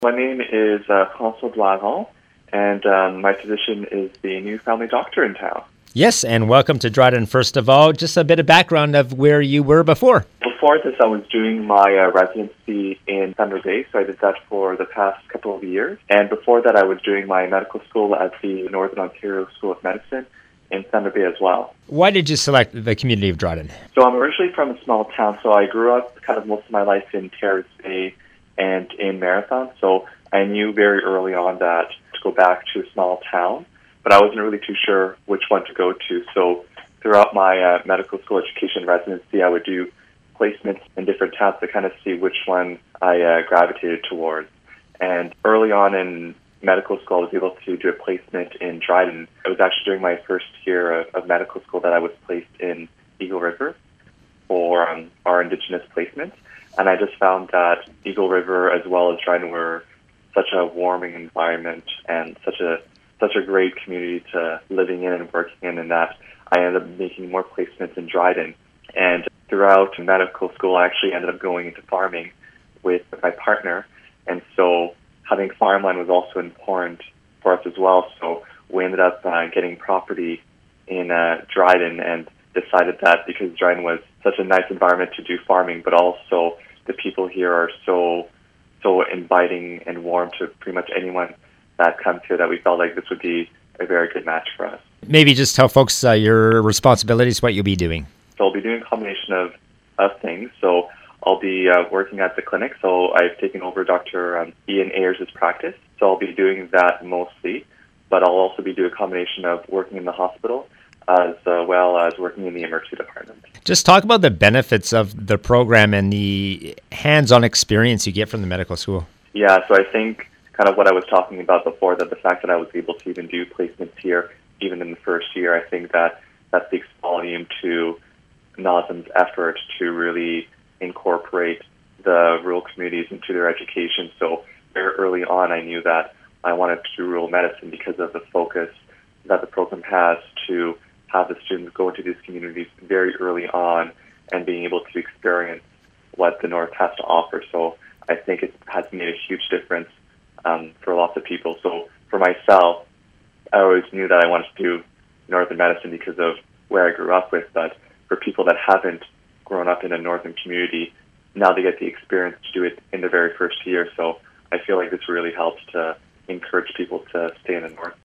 My name is François Blahan, and my position is the new family doctor in town. Yes, and welcome to Dryden. First of all, just a bit of background of where you were before. Before this, I was doing my residency in Thunder Bay, so I did that for the past couple of years. And before that, I was doing my medical school at the Northern Ontario School of Medicine in Thunder Bay as well. Why did you select the community of Dryden? So I'm originally from a small town, so I grew up kind of most of my life in Terrace Bay and in Marathon, so I knew very early on that to go back to a small town, but I wasn't really too sure which one to go to. So throughout my medical school education residency, I would do placements in different towns to kind of see which one I gravitated towards. And early on in medical school, I was able to do a placement in Dryden. It was actually during my first year of medical school that I was placed in Eagle River for our Indigenous placement. And I just found that Eagle River as well as Dryden were such a warming environment and such a great community to living in and working in, and that I ended up making more placements in Dryden. And throughout medical school, I actually ended up going into farming with my partner. And so having farmland was also important for us as well. So we ended up getting property in Dryden and decided that because Dryden was such a nice environment to do farming, but also the people here are so inviting and warm to pretty much anyone that comes here, that we felt like this would be a very good match for us. Maybe just tell folks your responsibilities, what you'll be doing. So I'll be doing a combination of things. So I'll be working at the clinic. So I've taken over Dr. Ian Ayers' practice. So I'll be doing that mostly, but I'll also be doing a combination of working in the hospital as well as working in the emergency department. Just talk about the benefits of the program and the hands-on experience you get from the medical school. Yeah, so I think kind of what I was talking about before, that the fact that I was able to even do placements here, even in the first year, I think that speaks volume to NOSM's effort to really incorporate the rural communities into their education. So very early on, I knew that I wanted to do rural medicine because of the focus that the program has to have the students go into these communities very early on and being able to experience what the North has to offer. So I think it has made a huge difference for lots of people. So for myself, I always knew that I wanted to do northern medicine because of where I grew up with, but for people that haven't grown up in a northern community, now they get the experience to do it in the very first year. So I feel like this really helps to encourage people to stay in the north.